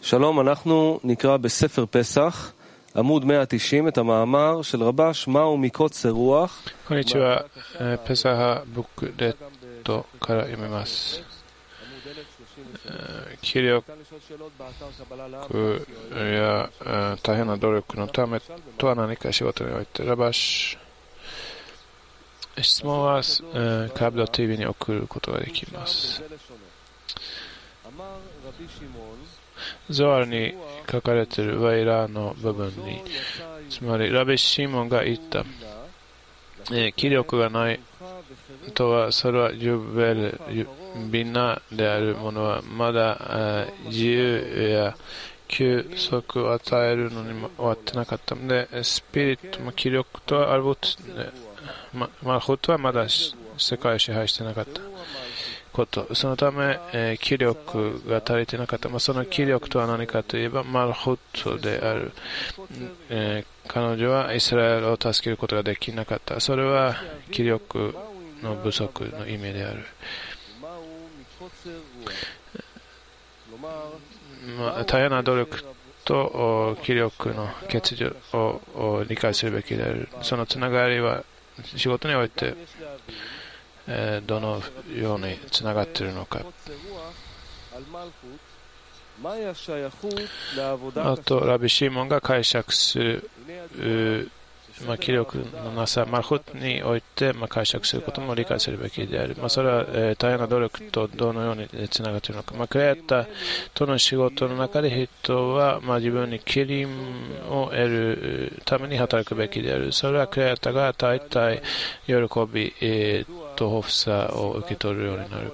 שלום, אנחנו נקרא בספר פסח, עמוד 190, את המאמר של רבש, מהו מקוצר רוח. こんにちは。ペサハブックレッドから読みます。気力や大変な努力のためとは何か仕事においてラバシ質問はカブド TV に送ることができます。ゾアルに書かれているワイラーの部分に、つまりラビシモンが言った、気力がないとは、それは十分ビナであるものはまだ自由や休息を与えるのにも終わってなかったので、スピリットも気力とアルボット、マルホットはまだ世界を支配してなかったこと、そのため、気力が足りてなかった。その気力とは何かといえばマルホットである。彼女はイスラエルを助けることができなかった。それは気力の不足の意味である。大変な努力と気力の欠如を理解するべきである。そのつながりは仕事においてどのようにつながっているのか。あとラビシモンが解釈する気力のなさマルホットにおいて解釈することも理解するべきである。それは大変な努力とどのようにつながっているのか。クリエイターとの仕事の中で人は自分にキリンを得るために働くべきである。それはクリエイターが大体喜びと豊富さを受け取るようになる。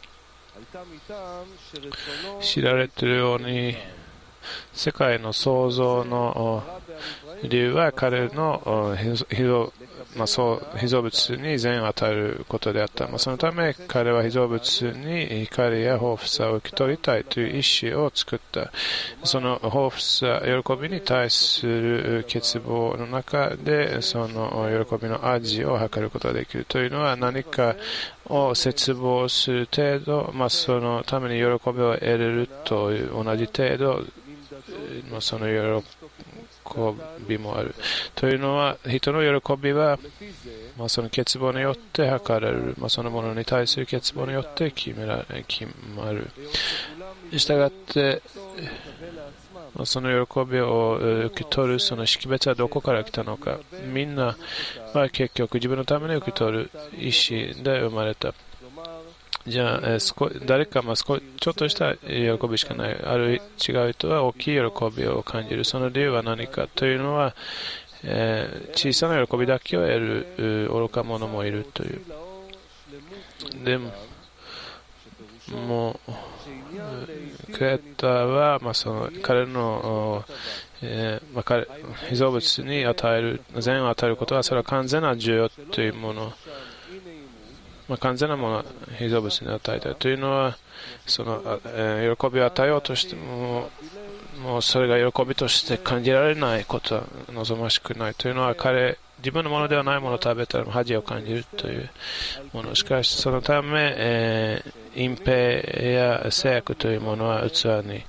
知られているように世界の創造の理由は彼の被造物に善を与えることであった。そのため彼は被造物に光や豊富さを受け取りたいという意志を作った。その豊富さ、喜びに対する欠乏の中でその喜びの味を測ることができるというのは、何かを切望する程度、そのために喜びを得れるという同じ程度、その喜びもあるというのは、人の喜びは、その欠乏によって測られる、そのものに対する欠乏によって決まる。したがって、その喜びを受け取るその識別はどこから来たのか。みんなは結局自分のために受け取る意思で生まれた。じゃあ、誰かちょっとした喜びしかない。ある違う人は大きい喜びを感じる。その理由は何かというのは、小さな喜びだけを得る愚か者もいるという。でも、クリエイターは、彼の被造物に善を与えることは、それは完全な需要というもの。完全なものは被造物に与えたいというのは、その喜びを与えようとしても、それが喜びとして感じられないことは望ましくないというのは、自分のものではないものを食べたら恥を感じるというもの。しかしそのため、隠蔽や制約というものは器に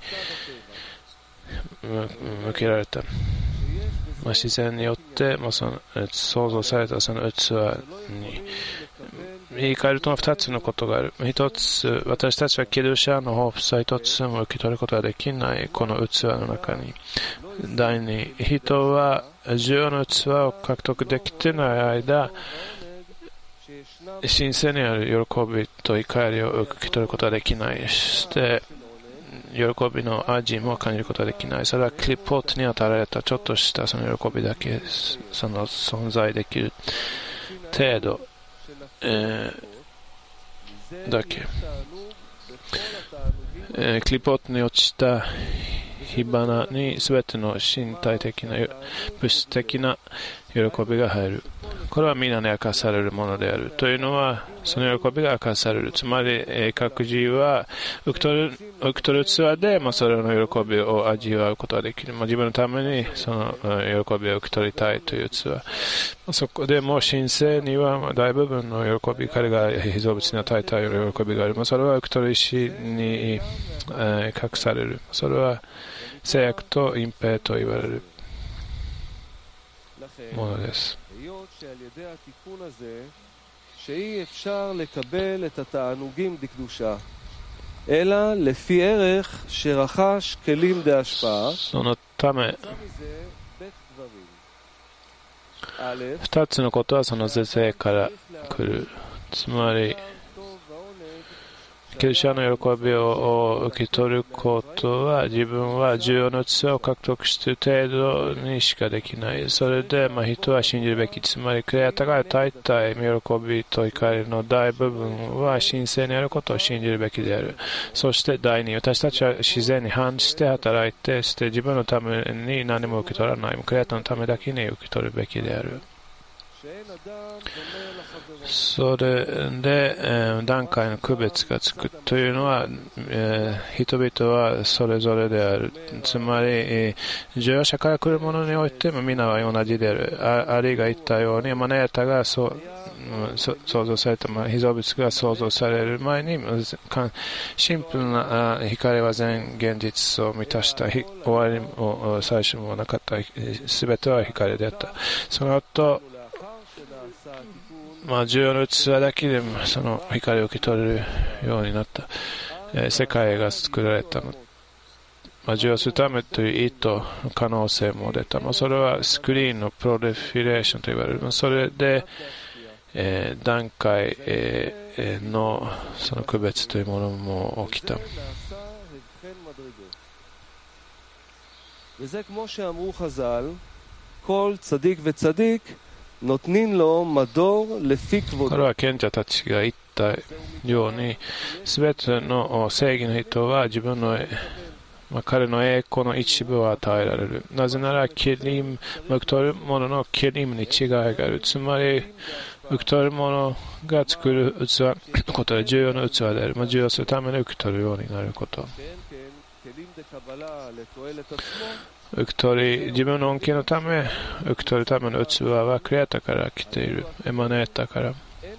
向けられた。自然によって創造されたその器に言い換えると2つのことがある。一つ、私たちはキルシャの豊富さ一つも受け取ることができないこの器の中に。第二、人は重要な器を獲得できてない間、神聖にある喜びと怒りを受け取ることができない。そして喜びの味も感じることができない。それはクリポットに与えられたちょっとしたその喜びだけ、その存在できる程度だけ。クリポットに落ちた火花に全ての身体的な物質的な喜びが入る。これは皆に明かされるものであるというのは、その喜びが明かされる。つまり各自は受け取る器で、それの喜びを味わうことができる。自分のためにその喜びを受け取りたいという器。そこでもう神聖には大部分の喜び、彼が被造物に与えた喜びがある。それは受け取る意思に隠される。それは制約と隠蔽と言われるものです。 שאי אפשר לקבל את התענוגים דקדושה, אלא לפי ערך שרכש כלים דהשפעה. そのため、二つのことはその是正から来る。つまり、キリストの喜びを受け取ることは自分は重要な器を獲得している程度にしかできない。それで、人は信じるべき。つまりクレアタが大体喜びと怒りの大部分は神聖にあることを信じるべきである。そして第二、私たちは自然に反して働いてして自分のために何も受け取らない。クレアタのためだけに受け取るべきである。それで、段階の区別がつくというのは、人々はそれぞれである。つまり、乗用車から来るものにおいても皆は同じである。アリが言ったように、マネータが創造された、被造物が創造される前に、シンプルな光は全現実を満たした。終わりも最初もなかった。すべては光であった。その後、重要な器だけでもその光を受け取れるようになった、世界が作られたの。重要するためという意図、可能性も出た。それはスクリーンのプロレフィレーションと言われる。それで、段階、のその区別というものも起きた。 וזה כמו שאמרו חז"ל, כל צדיק וצדיק נותנים לו מדור לפי כבודו. これは賢者たちが言ったように、すべての正義の人は自分の、彼の栄光の一部を与えられる。なぜなら、受け取るもののケリムに違いがある。つまり、受け取るものが作る器のことは重要な器である。重要するために受け取るようになること。受け取り、自分の恩恵のため、受け取るための器はクレアタから来ている。エマネータから。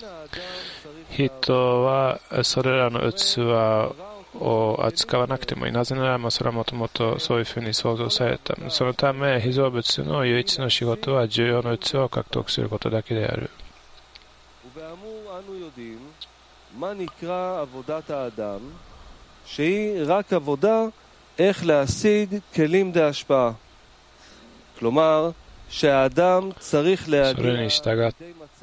人はそれらの器を扱わなくてもいい。なぜなら、それはもともとそういうふうに創造された。そのため、被造物の唯一の仕事は重要な器を獲得することだけである。 איך להשיג כלים דהשפעה. כלומר, שהאדם צריך להגיע לידי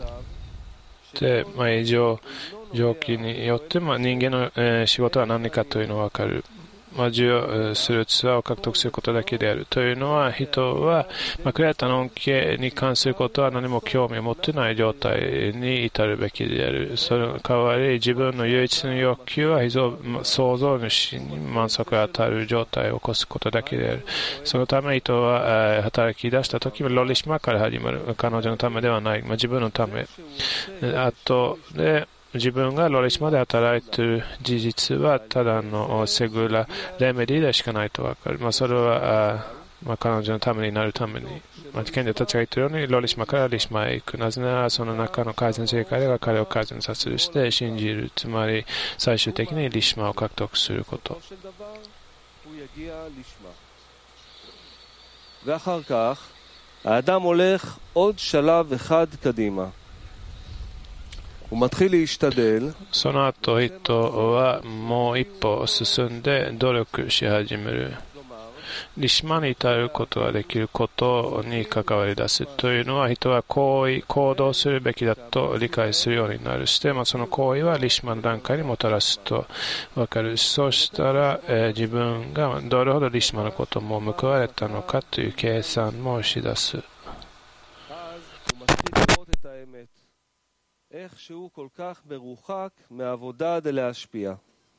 מצב 状況によって人間の仕事は何かというのがわかる。重要する器を獲得することだけである。というのは、人は、クレアタの恩恵に関することは何も興味を持っていない状態に至るべきである。その代わり、自分の唯一の欲求は創造主に満足を与える状態を起こすことだけである。そのため、人は働き出したときはロリシマから始まる。彼女のためではない。自分のため。あとで、自分がロリシマで働いている事実はただのセグラレメディでしかないと分かる。それは彼女のためになるために、賢者たちが言っているようにロリシマからリシマへ行く。なぜならその中の改善正解が彼を改善させるして信じる。つまり最終的にリシマを獲得すること。 ואחר כך האדם הולך עוד שלב אחד קדימה. その後、人はもう一歩進んで努力し始める。リシマに至ることができることに関わり出すというのは、人は行動するべきだと理解するようになる。して、その行為はリシマの段階にもたらすと分かる。そうしたら、自分がどれほどリシマのことも報われたのかという計算もし出す。 איך שהוא כל כך מרוחק מעבודה דלהשפיע.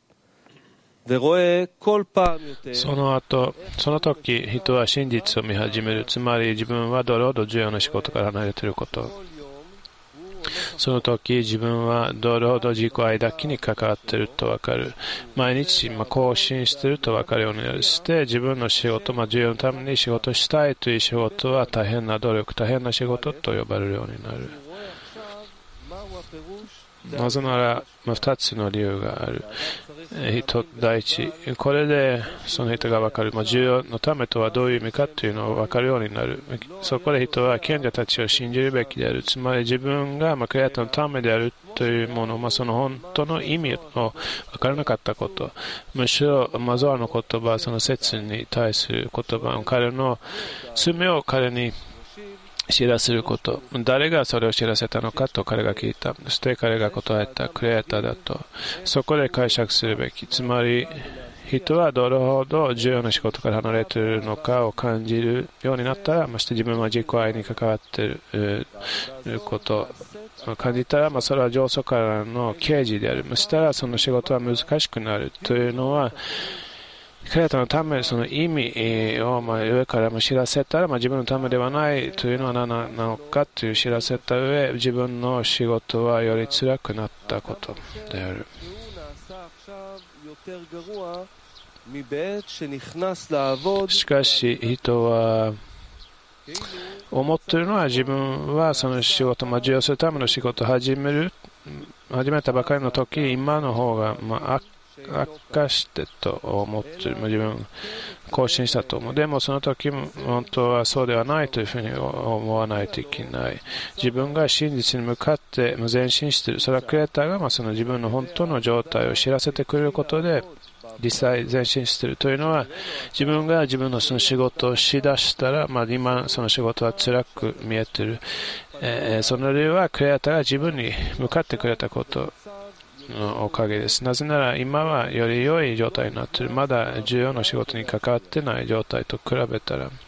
ורואה כל פעם יותר. その時、人は真実を見始める。つまり自分はどれほど重要な仕事から離れていること。その時、自分はどれほど自己愛だけに関わっていると分かる。毎日、更新していると分かるようになる。して自分の仕事、重要なために仕事したいという仕事は大変な努力、大変な仕事と呼ばれるようになる。 なぜなら、2つの理由がある。第一、これでその人が分かる。需要のためとはどういう意味かというのを分かるようになる。そこで人は賢者たちを信じるべきである。つまり自分がクリエイターのためであるというもの、その本当の意味を分からなかったこと。むしろ、ゾアの言葉、その説に対する言葉、彼の罪を彼に知らせること。誰がそれを知らせたのかと彼が聞いた。そして彼が答えた。クリエイターだと。そこで解釈するべき。つまり、人はどれほど重要な仕事から離れているのかを感じるようになったら、まして自分は自己愛に関わっていることを感じたら、それは上層からの啓示である。そしたらその仕事は難しくなるというのは、クリエイターのためその意味を上からも知らせたら、自分のためではないというのは何なのかという知らせた上、自分の仕事はより辛くなったことである。しかし人は思っているのは、自分はその仕事、受容するための仕事を始めたばかりの時、今の方が悪化してと思っている。自分更新したと思う。でもその時本当はそうではないというふうに思わないといけない。自分が真実に向かって前進している。それはクリエイターがその自分の本当の状態を知らせてくれることで実際前進しているというのは、自分が自分のその仕事をしだしたら、今その仕事は辛く見えている。その理由はクリエイターが自分に向かってくれたことのおかげです。なぜなら今はより良い状態になっている。まだ重要な仕事に関わっていない状態と比べたら。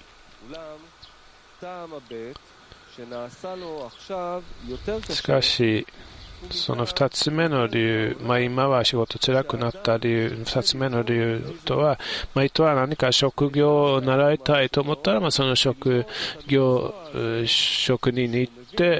しかしその2つ目の理由、今は仕事辛くなった理由、2つ目の理由とは、人は何か職業を習いたいと思ったら、その職人に行って、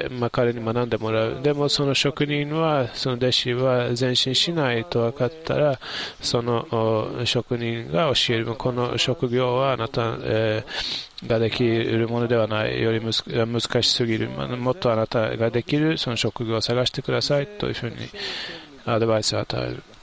彼に学んでもらう。でもその職人は、その弟子は前進しないと分かったら、その職人が教える。この職業はあなた、ができるものではない、より難しすぎる。もっとあなたができるその職業を探してくださいというふうにアドバイスを与える。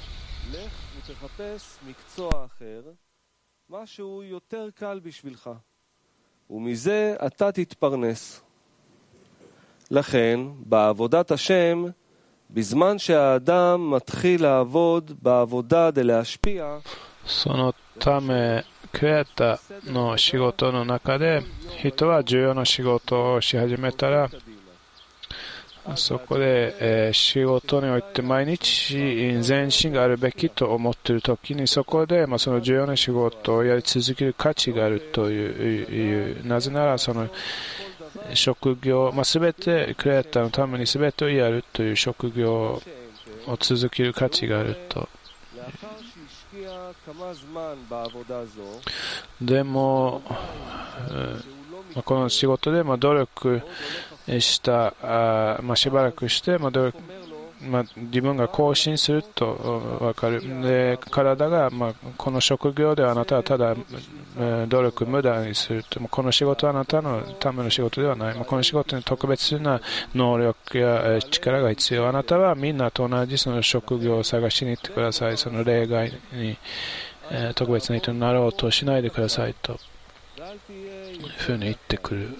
ומזה אתה תתפרנס. לכן, בעבודת השם, בזמן שהאדם מתחיל לעבוד בעבודה די להשפיע, そのためクリエイターの仕事の中で人は重要な仕事をし始めたら、そこで、仕事において毎日前進があるべきと思っているときに、そこで、その重要な仕事をやり続ける価値があるという。なぜならその職業、すべてクリエイターのためにすべてをやるという職業を続ける価値があると。でも、この仕事で努力したしばらくして自分が更新すると分かる。で、体が、この職業ではあなたはただ努力無駄にすると。この仕事はあなたのための仕事ではない。この仕事に特別な能力や力が必要。あなたはみんなと同じその職業を探しに行ってください。その例外に、特別な人になろうとしないでくださいというふうに言ってくる。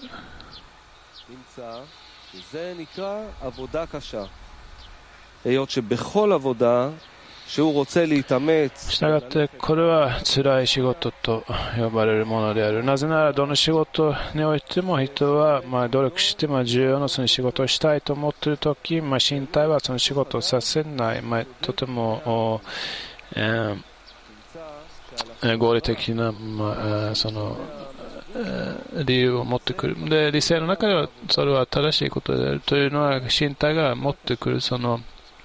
したがってこれは辛い仕事と呼ばれるものである。なぜならどの仕事においても人は努力して重要なその仕事をしたいと思っているとき、身体はその仕事をさせない、とても合理的な、その理由を持ってくる。で、理性の中ではそれは正しいことであるというのは、身体が持ってくるその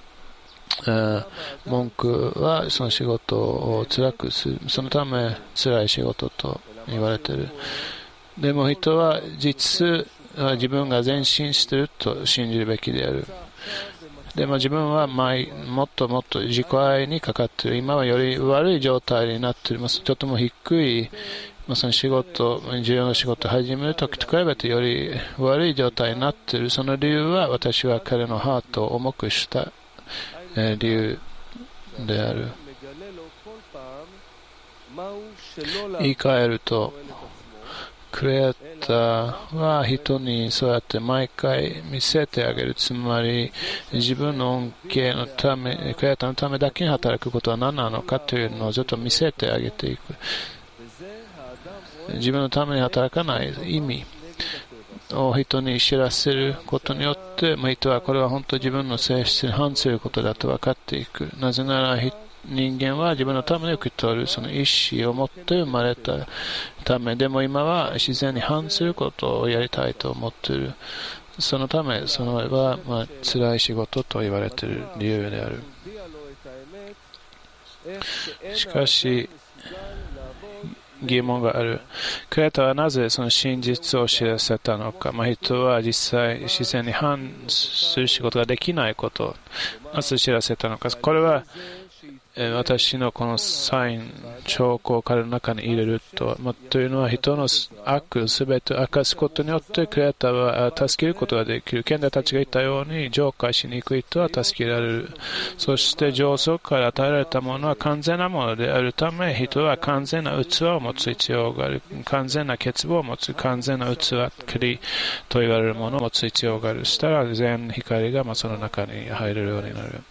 文句はその仕事を辛くする。そのため辛い仕事と言われている。でも人は実自分が前進していると信じるべきである。でも自分はもっともっと自己愛にかかっている。今はより悪い状態になっています。とても低いその仕事、重要な仕事を始めるときと比べてより悪い状態になっている。その理由は私は彼のハートを重くした理由である。言い換えると、クリエイターは人にそうやって毎回見せてあげる。つまり自分の恩恵のため、クリエイターのためだけに働くことは何なのかというのをずっと見せてあげていく。自分のために働かない意味を人に知らせることによって、人はこれは本当に自分の性質に反することだと分かっていく。なぜなら人間は自分のために受け取るその意思を持って生まれたため、でも今は自然に反することをやりたいと思っている。そのため、それは辛い仕事と言われている理由である。しかし、疑問がある。クリエイターはなぜその真実を知らせたのか。人は実際自然に反する仕事ができないことをなぜ知らせたのか。これは私のこのサイン、兆候を彼の中に入れると、というのは人の悪すべてを明かすことによってクリエイターは助けることができる。賢者たちが言ったように浄化しにくい人は助けられる。そして上層から与えられたものは完全なものであるため、人は完全な器を持つ必要がある。完全な欠乏を持つ、完全な器、栗と言われるものを持つ必要がある。そしたら全光がその中に入れるようになる。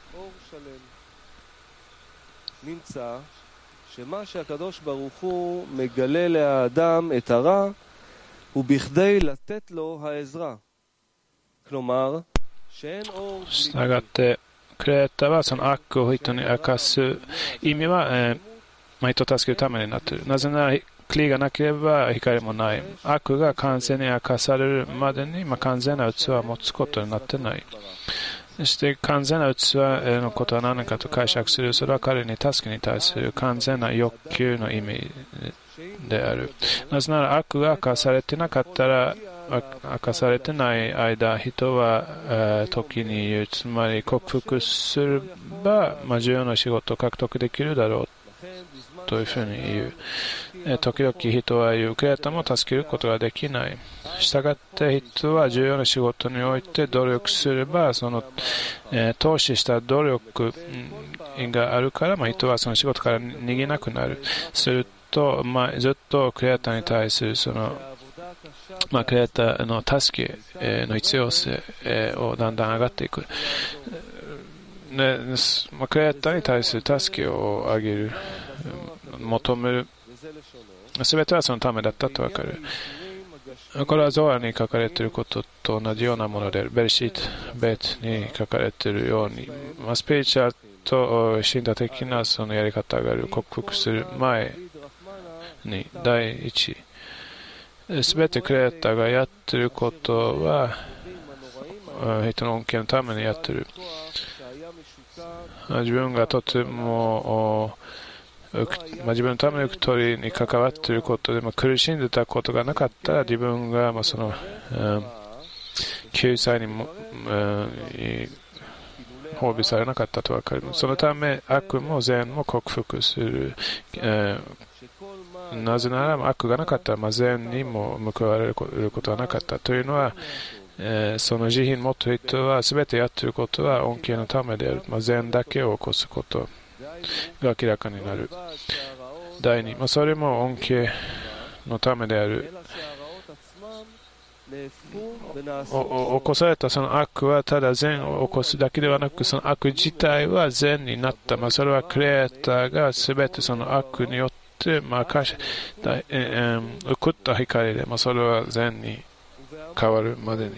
נמצא שמה שהקדוש ברוך הוא מגלה לאדם את הרע הוא בכדי לתת לו העזרה. כלומר, שאין אור... したがって、クリエイターはその悪を人に明かす意味は、人を助けるためになっている。なぜなら、光がなければ光もない。悪が完全に明かされるまでに、完全な器を持つことになっていない。そして完全な器のことは何かと解釈する。それは彼に助けに対する完全な欲求の意味である。なぜなら悪が明かされてなかったら、明かされてない間、人は時に言う、つまり克服すれば、重要な仕事を獲得できるだろうというふうに言う。時々人は言う、クリエイターも助けることができない。したがって人は重要な仕事において努力すれば、その、投資した努力があるから、人はその仕事から逃げなくなる。すると、ずっとクリエイターに対するその、クリエイターの助けの必要性をだんだん上がっていく。クリエイターに対する助けをあげる、求める。すべてはそのためだったとわかる。これはゾアに書かれていることと同じようなもので、ベルシート、ベートに書かれているように、スピリチュアルと身体的なそのやり方がある。克服する前に、第一、すべてクリエイターがやっていることは、人の恩恵のためにやっている。自分がとても、自分のための取りに関わっていることで、苦しんでたことがなかったら自分がその、救済にも、褒美されなかったと分かります。そのため悪も善も克服する。なぜなら悪がなかったら善にも報われることはなかったというのは、その慈悲に持っている人は全てやっていることは恩恵のためである。善だけを起こすことが明らかになる。第二、それも恩恵のためである。起こされたその悪はただ善を起こすだけではなく、その悪自体は善になった。それはクリエイターが全てその悪によって送った光で、それは善に変わるまでに。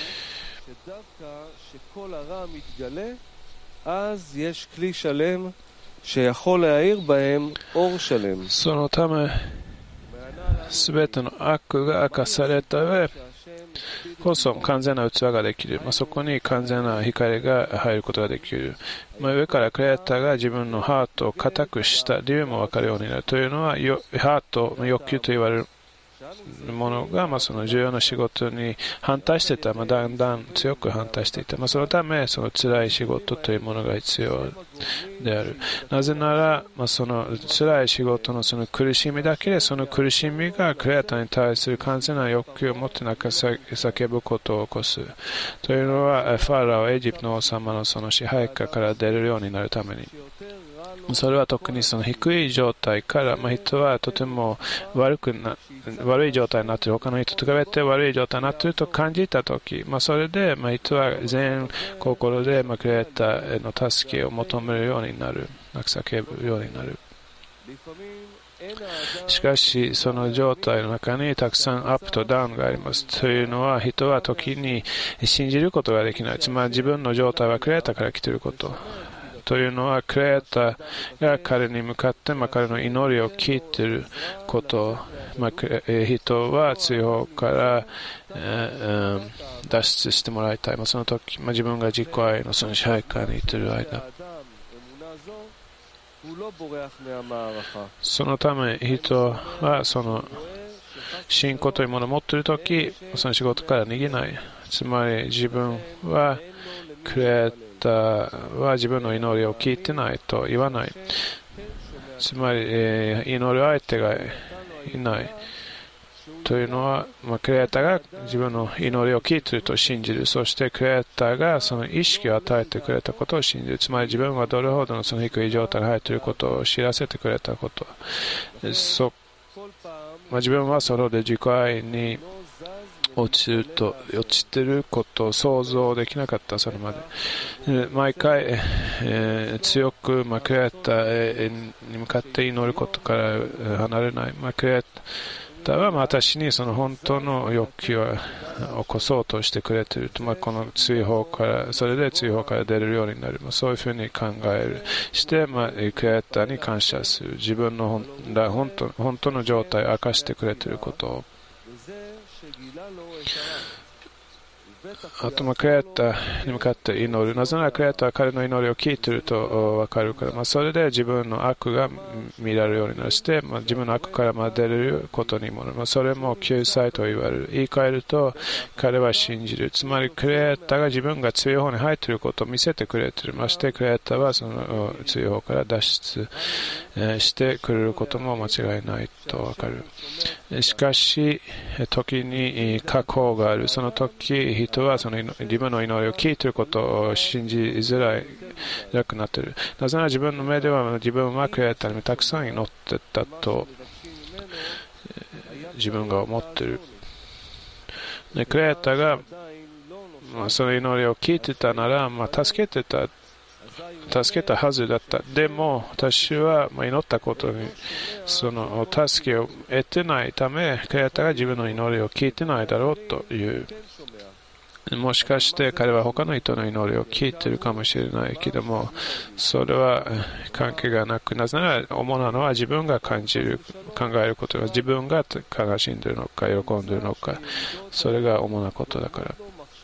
そのため、すべての悪が明かされた上こそ完全な器ができる。そこに完全な光が入ることができる。上からクリエイターが自分のハートを固くした理由も分かるようになる。というのは、ハートの欲求と言われる者が、その重要な仕事に反対していた、だんだん強く反対していた。そのため、その辛い仕事というものが必要である。なぜなら、その辛い仕事のその苦しみだけで、その苦しみがクレータに対する完全な欲求を持って叫ぶことを起こす。というのは、ファラオ、エジプトの王様のその支配下から出るようになるために。それは特にその低い状態から、人はとても悪い状態になっている、他の人と比べて悪い状態になっていると感じたとき、それで人は全心でクレーターへの助けを求めるようになる、叫ぶようになる。しかし、その状態の中にたくさんアップとダウンがあります。というのは、人は時に信じることができない。つまり自分の状態はクレーターから来ていること。というのは、クレーターが彼に向かって、彼の祈りを聞いていること。人は追放から、脱出してもらいたい。その時、自分が自己愛のその支配下にいている間。そのため、人はその信仰というものを持っているとき、その仕事から逃げない。つまり自分はクレーターは自分の祈りを聞いてないと言わない。つまり、祈る相手がいない。というのは、クリエイターが自分の祈りを聞いていると信じる。そしてクリエイターがその意識を与えてくれたことを信じる。つまり自分がどれほどのその低い状態に入っていることを知らせてくれたこと。自分はそれで自己愛に落ちていることを想像できなかった、それまで。毎回、強くクリエイターに向かって祈ることから離れない。クリエイターは私にその本当の欲求を起こそうとしてくれていると、このそれで追放から出るようになる。そういうふうに考える。して、クリエイターに感謝する。自分の本当の状態を明かしてくれていることを。あとクリエイターに向かって祈る。なぜならクリエイターは彼の祈りを聞いていると分かるから、それで自分の悪が見られるようになるして、自分の悪から出ることにもなる。それも救済と言われる。言い換えると彼は信じる。つまりクリエイターが自分が追放に入っていることを見せてくれている。ましてクリエイターはその追放から脱出してくれることも間違いないと分かる。しかし時に確保がある。その時人はその自分の祈りを聞いていることを信じづらくなっている。なぜなら自分の目では自分はクリエイターにたくさん祈っていたと自分が思っている。クリエイターがその祈りを聞いていたなら、助けたはずだった。でも私は祈ったことにその助けを得てないため、クリエイターが自分の祈りを聞いてないだろうという。もしかして彼は他の人の祈りを聞いているかもしれないけども、それは関係がなく、なぜなら主なのは自分が考えることが、自分が悲しんでいるのか喜んでいるのか、それが主なことだから。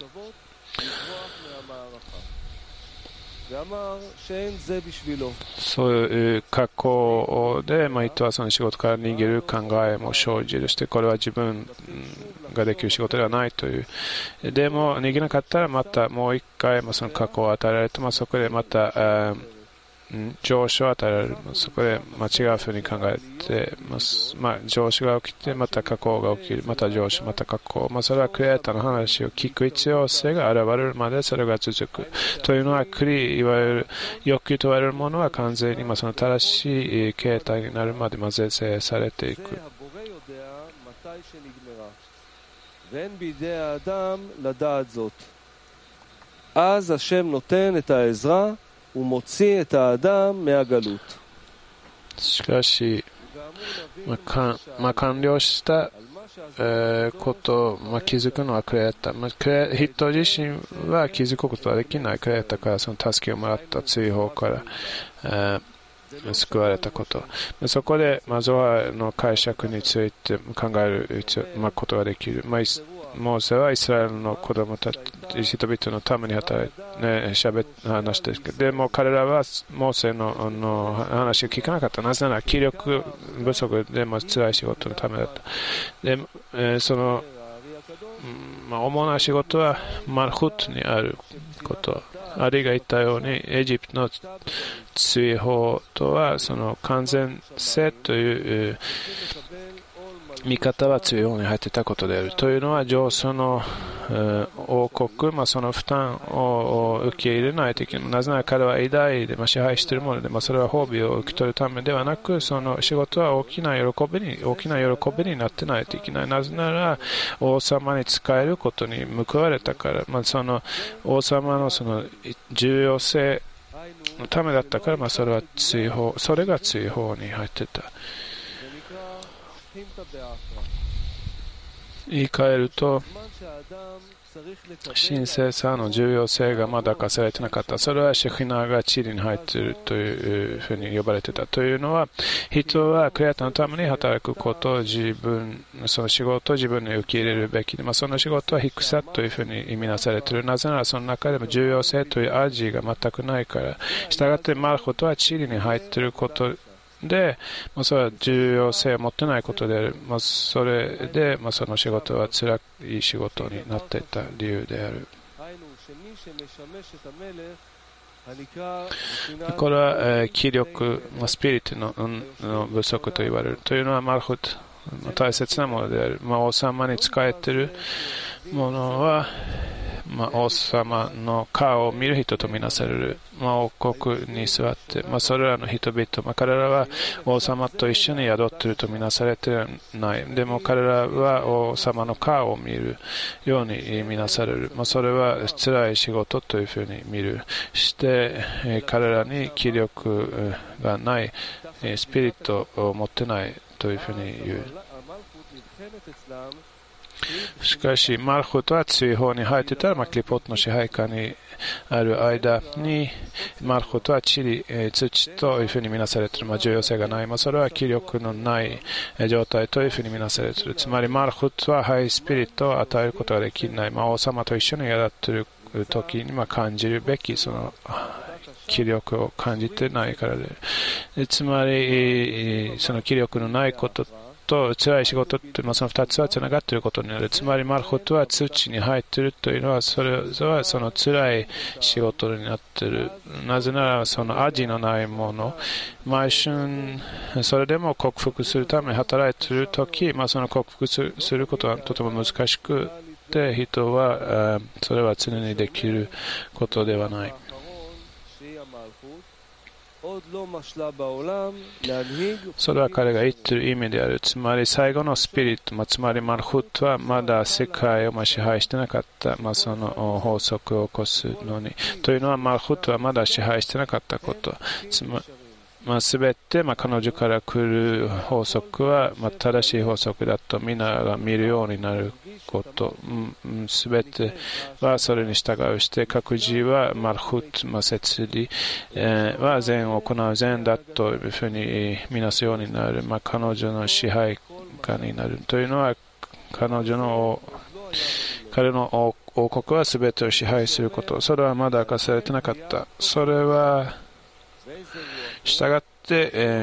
そういう格好で、人はその仕事から逃げる考えも生じるして、これは自分ができる仕事ではないという。でも逃げなかったらまたもう一回その格好を与えられて、そこでまた上司を与えられる。そこで違うふうに考えて、上司が起きてまた格好が起きる、また上司、また格好、それはクリエイターの話を聞く必要性が現れるまでそれが続くというのは、いわゆる欲求と言われるものは完全にその正しい形態になるまで是正されていく。 אז השם נותן את העזרה ומוציא את האדם מהגלות. しかし、完了したことを気づくのはクリエイター。人自身は気づくことはできない。クリエイターからその助けをもらった追放から救われたこと。そこでゾアの解釈について考えることができる。モーセはイスラエルの子供た人々のために話してるけど、でも彼らはモーセの話を聞かなかった。なぜなら気力不足でも辛い仕事のためだった。で、主な仕事はマルフットにあること。アリが言ったようにエジプトの追放とはその完全性という見方は追放に入っていたことである。というのは上層の王国、その負担を受け入れないといけない。なぜなら彼は偉大で支配しているもので、それは褒美を受け取るためではなく、その仕事は大きな喜びになってないといけない。なぜなら王様に仕えることに報われたから、その王様のその重要性のためだったから、それが追放に入っていた。言い換えると、神聖さの重要性がまだ明かされていなかった。それはシェヒナが地理に入っているというふうに呼ばれていた。というのは、人はクリエイターのために働くことをその仕事を自分に受け入れるべきで、その仕事は低さというふうに意味なされている。なぜならその中でも重要性という味が全くないから。したがってマルコとは地理に入っていることで、それは重要性を持ってないことである。それで、その仕事は辛い仕事になっていた理由である。これは気力、スピリットの不足と言われる。というのはマルフット、大切なものである。王様に仕えているものは、王様の顔を見る人とみなされる。王国に座って、それらの人々、彼らは王様と一緒に宿っているとみなされていない。でも彼らは王様の顔を見るようにみなされる。それは辛い仕事というふうに見る。して彼らに気力がない、スピリットを持ってないというふうに言う。しかし、マルフトは追放に入っていたら、クリポットの支配下にある間に、マルフトは土というふうに見なされている。重要性がない。それは気力のない状態というふうに見なされている。つまり、マルフトはハイスピリットを与えることができない。王様と一緒にやっている時に感じるべき、その気力を感じてないからで。つまり、その気力のないことと辛い仕事って、その2つはつながっていることになる。つまりマルコトは土に入っているというのは、それはその辛い仕事になっている。なぜならその味のないもの、毎春それでも克服するために働いているとき、その克服することはとても難しくて、人はそれは常にできることではない。それは彼が言っている意味である。つまり最後のスピリット、つまりマルフットはまだ世界を支配してなかった。その法則を起こすのに。というのはマルフットはまだ支配してなかったこと。すべて、彼女から来る法則は、正しい法則だと皆が見るようになること。すべてはそれに従うして、各自はマルフット、摂理は善を行う善だというふうに見なすようになる。彼女の支配下になる。というのは、彼の王国はすべてを支配すること。それはまだ明かされてなかった。それは、したがって、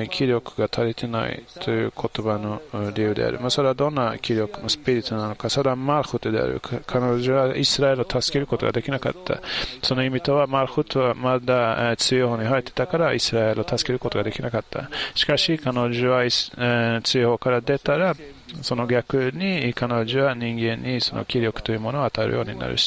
気力が足りてないという言葉の理由である。それはどんな気力のスピリットなのか。それはマルフトである。彼女はイスラエルを助けることができなかった。その意味とは、マルフトはまだ強い方に入ってたからイスラエルを助けることができなかった。しかし彼女は強い方から出たら、その逆に彼女は人間にその気力というものを与えるようになるして、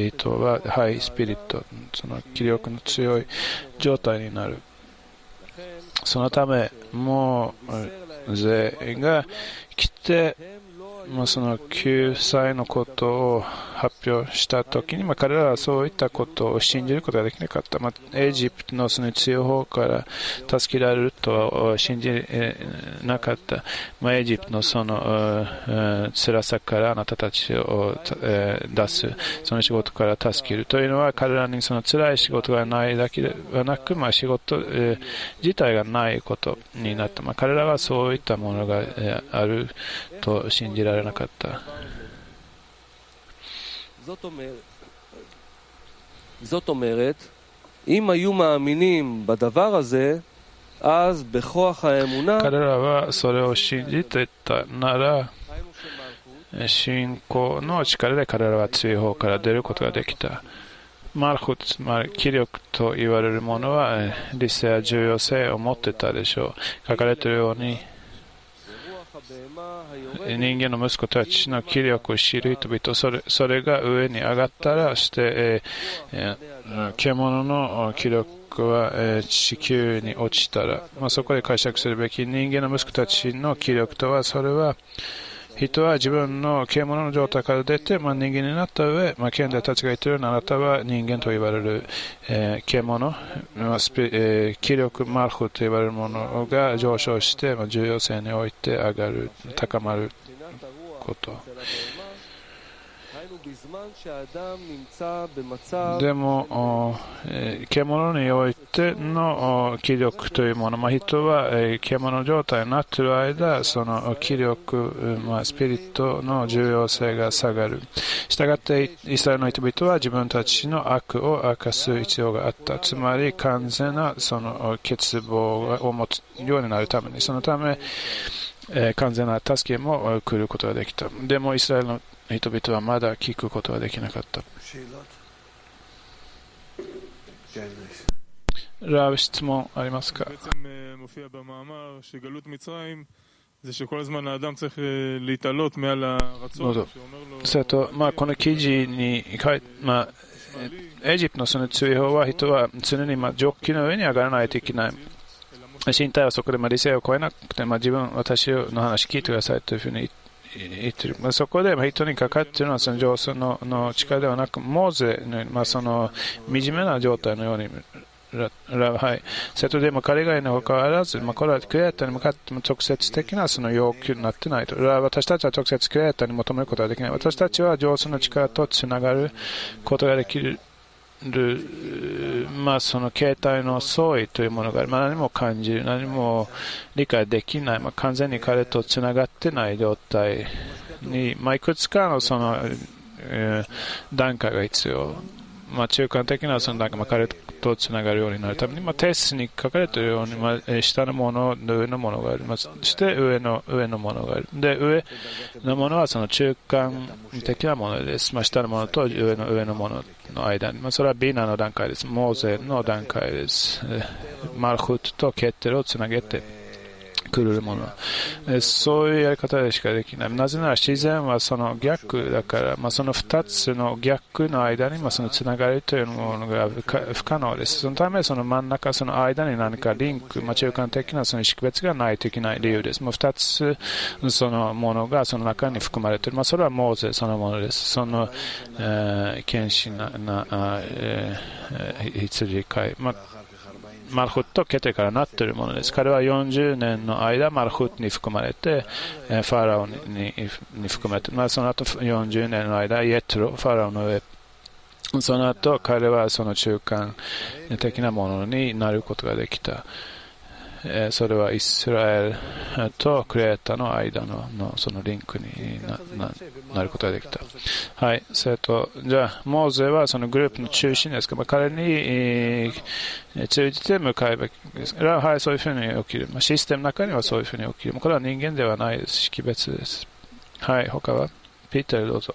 人はハイスピリット、その気力の強い状態になる。そのため、もう税が来て、その救済のことを発表したときに、彼らはそういったことを信じることができなかった。エジプトのその強い方から助けられると信じなかった。エジプトのその辛さからあなたたちを出す、その仕事から助けるというのは、彼らにその辛い仕事がないだけではなく、仕事自体がないことになった。彼らはそういったものがあると信じられなかった。 זאת אומרת, אם היו מאמינים בדבר הזה, אז בכוח האמונה, 彼らはそれを信じていたなら、信仰の力で彼らは追放から出ることができた。マルフつまり気力と言われるものは理性や重要性を持っていたでしょう。書かれているように、人間の息子たちの気力を知る人々、それが上に上がったらして、獣の気力は地球に落ちたら、そこで解釈するべき人間の息子たちの気力とは、それは人は自分の獣の状態から出て、人間になった上、賢者たちが言っているように、あなたは人間と言われる、獣、気力、マルフと言われるものが上昇して、重要性において上がる、高まること。でも、獣においての気力というもの、人は獣状態になっている間、その気力、スピリットの重要性が下がる。したがってイスラエルの人々は自分たちの悪を明かす必要があった。つまり完全なその欠乏を持つようになるために、そのため完全な助けも来ることができた。でもイスラエルの人々はまだ聞くことができなかった。ラブ質問ありますか？どうぞ。それと、この記事に書いて、エジプトのその追放は人は常にジョッキの上に上がらないといけない。身体はそこで理性を超えなくて、私の話聞いてくださいというふうに言ってる。そこで人にかかっているのはその上層の力ではなく、モーゼの、その惨めな状態のように、それでも彼がいるにもかかわらず、これはクリエイターに向かっても直接的なその要求になっていないと。私たちは直接クリエイターに求めることができない。私たちは上層の力とつながることができる。その形態の相違というものがある。何も感じる、何も理解できない、完全に彼とつながっていない状態に、いくつかのその、段階が必要。中間的なその段階、彼とつながるようになるために、テストに書かれているように、下のもの、上のものがあります。そして上のものがある。で、上のものはその中間的なものです。下のものと上のものの間に。それはビナの段階です。モーゼの段階です。マルフットとケッテルをつなげてくるもの。そういうやり方でしかできない。なぜなら自然はその逆だから、その二つの逆の間にそのつながりというものが不可能です。そのためその真ん中、その間に何かリンク、中間的なその識別がないといけない理由です。二つそのものがその中に含まれている。それはモーゼそのものです。その、献身な、羊飼い。マルフット、ケテからなっているものです。彼は40年の間、マルフットに含まれて、ファラオに含まれて、その後40年の間、イエトロ、ファラオの上、その後、彼はその中間的なものになることができた。それはイスラエルとクリエイターの間のそのリンクになることができた。はい。じゃあ、モーゼはそのグループの中心ですけど、彼に通じて向かうべきです。はい、そういうふうに起きる。システムの中にはそういうふうに起きる。これは人間ではないです。識別です。はい、他はピーターどうぞ。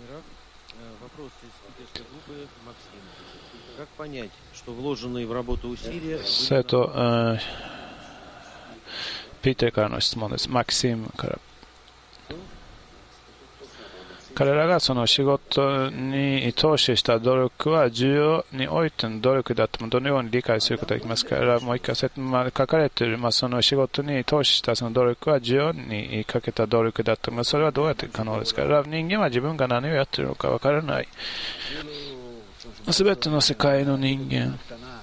ピーターからの質問です。マキシムから。彼らがその仕事に投資した努力は需要においての努力だともどのように理解することができますか？もう一回書かれている、その仕事に投資したその努力は需要にかけた努力だと、それはどうやって可能ですか？人間は自分が何をやっているのかわからない。すべての世界の人間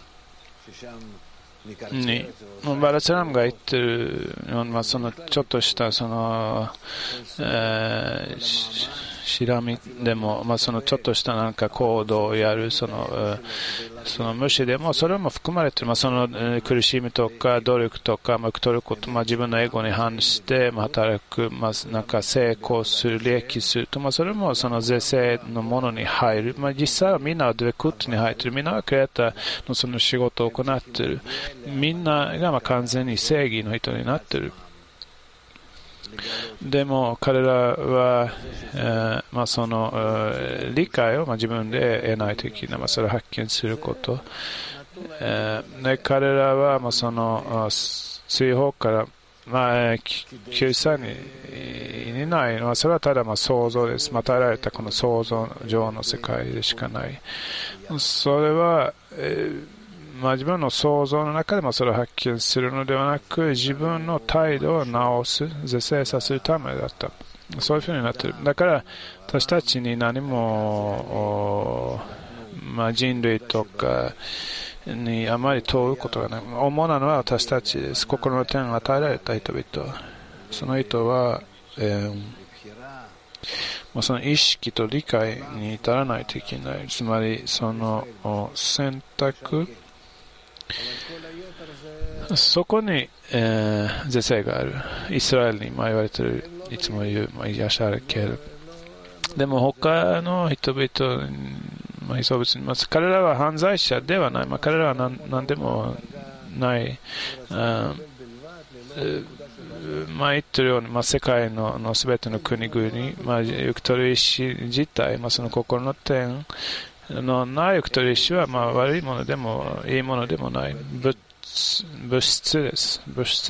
にバラチャラムが言ってるような、そのちょっとしたその、 しらみでも、そのちょっとしたなんか行動をやるその無視でもそれも含まれている、その苦しみとか努力とか受け取ること、自分のエゴに反して働く、なんか成功する、利益すると、それもその是正のものに入る。実際はみんなはドゥクットに入っている。みんなはクリエイターのその仕事を行っている。みんなが完全に正義の人になっている。でも彼らは、その理解を自分で得ないといけない、それを発見すること、で彼らはその追放から救済にないのはそれはただ想像です。与えられたこの想像上の世界でしかない。それは、自分の想像の中でもそれを発見するのではなく、自分の態度を直す、是正させるためだった。そういうふうになっている。だから私たちに何も、人類とかにあまり問うことがない。主なのは私たちです。心の点を与えられた人々。その人は、その意識と理解に至らないといけない。つまりその選択、そこに、是正がある。イスラエルに言われている、いつも言う、ヤシャルケル。でも他の人々、彼らは犯罪者ではない。彼らは何でもない。言ってるように、世界のすべての国々、ユクトリシ自体、その心の点のないユクトリシは、悪いものでもいいものでもない。物質です。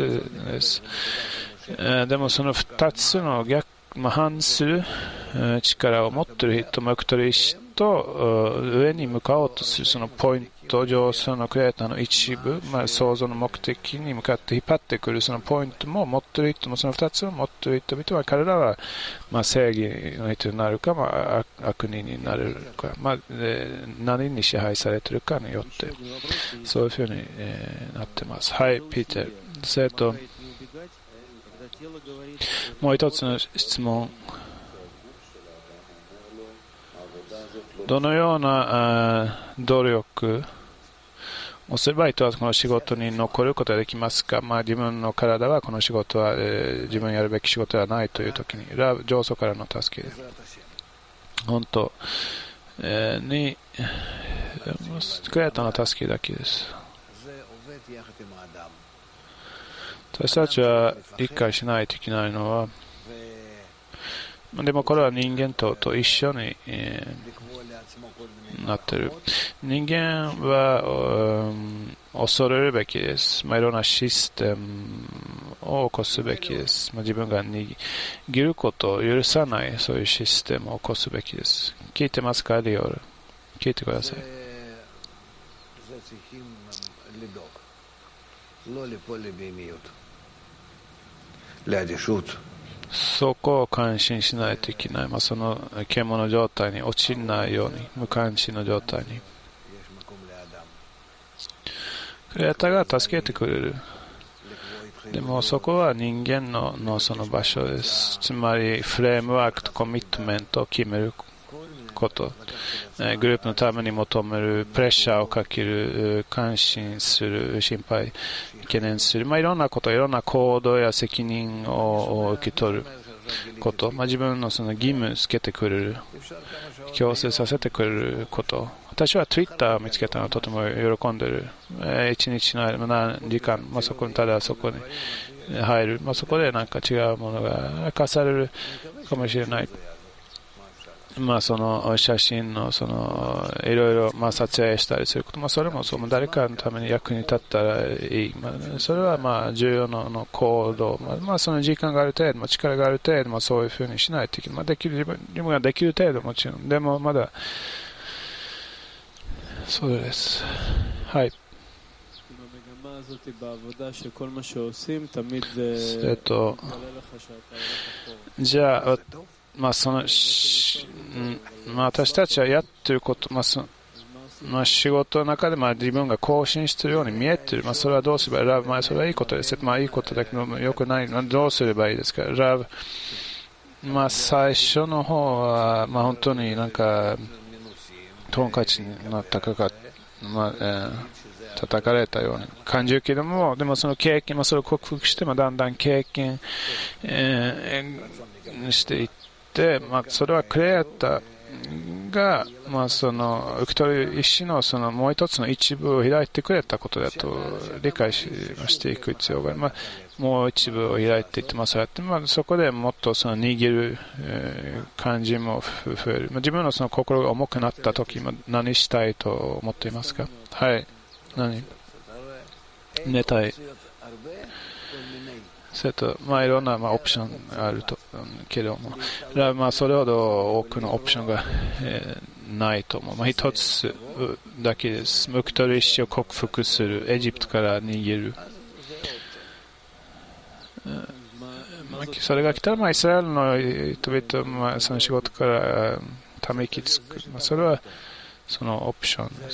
でもその2つの反する力を持っている人もユクトリシと上に向かおうとするそのポイント上、そのクリエイターの一部、創造の目的に向かって引っ張ってくるそのポイントも持っている人も、その2つを持っている人々は、彼らは正義の人になるか、悪人になるか、何に支配されているかによってそういうふうになっています。はい、ピーター。生徒、もう一つの質問。どのような努力をすれば人はこの仕事に残ることができますか？自分の体はこの仕事は、自分やるべき仕事ではないという時に、上層からの助けで本当、にクリエイターの助けだけです。私たちは理解しないといけないのは、でもこれは人間と一緒に、なっている。人間は、恐れるべきです。いろんなシステムを起こすべきです。自分が握ることを許さないそういうシステムを起こすべきです。聞いてますか、リオル？聞いてください。そこを関心しないといけない。その獣状態に落ちないように、無関心の状態に。クリエイターが助けてくれる。でもそこは人間のその場所です。つまりフレームワークとコミットメントを決めること。グループのために求める、プレッシャーをかける、関心する、心配、懸念する、いろんなこと、いろんな行動や責任を受け取ること、自分のその義務つけてくれる、強制させてくれること。私は Twitter を見つけたのはとても喜んでいる。一日の間何時間、そこにただそこに入る、そこでなんか違うものが明かされるかもしれない。その写真のいろいろ撮影したりすること、それも誰かのために役に立ったらいい。それは重要な行動。その時間がある程度、力がある程度、そういうふうにしないといけない。自分ができる程度もちろん。でもまだ、そうです。はい。じゃあ、私たちはやっていること、仕事の中で自分が更新しているように見えている。それはどうすればそれはいいことです。いいことだけどよくない。どうすればいいですか？ラブ最初の方は、本当になんかトンカチの高かった、叩かれたように感じるけども、でもその経験、それを克服して、だんだん経験、していって、それはクレアタが、その受け取る意思のそのもう一つの一部を開いてくれたことだと理解していく必要がある。もう一部を開いていって、そうやって、そこでもっとその握る、感じも増える。自分のその心が重くなった時、何したいと思っていますか？はい。寝たい。それと、いろんなオプションがあるとけども、それほど多くのオプションが、ないと思う。一つだけです。受け取る意思を克服する。エジプトから逃げる。それが来たら、イスラエルの人々、その仕事からため息つく。それはそのオプションです。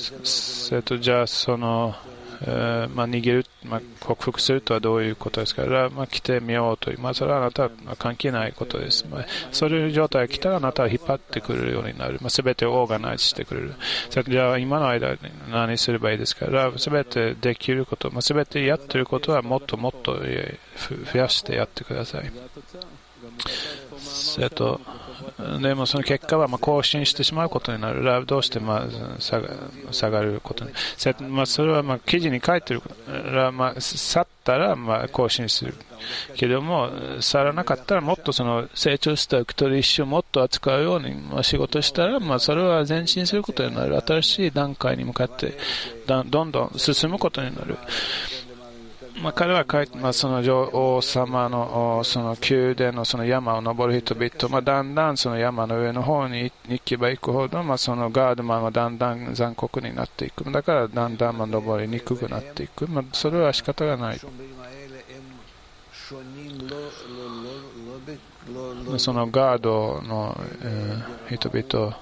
それと、じゃあその逃げる、克服するとはどういうことですから、来てみようという、それはあなたは関係ないことです。そういう状態が来たらあなたは引っ張ってくるようになる。すべてをオーガナイズしてくれる。じゃあ今の間に何すればいいですから、すべてできること、すべてやっていることはもっともっと増やしてやってください。でもその結果は更新してしまうことになる。どうして下がることに。それは記事に書いてるら、去ったら更新するけども、去らなかったらもっとその成長した受け取り意思をもっと扱うように仕事したら、それは前進することになる。新しい段階に向かってどんどん進むことになる。彼はその王様のその宮殿のその山を登る人々、だんだんその山の上の方に行けば行くほど、そのガードマンはだんだん残酷になっていく。だからだんだん登りにくくなっていく。それは仕方がない。そのガードの、人々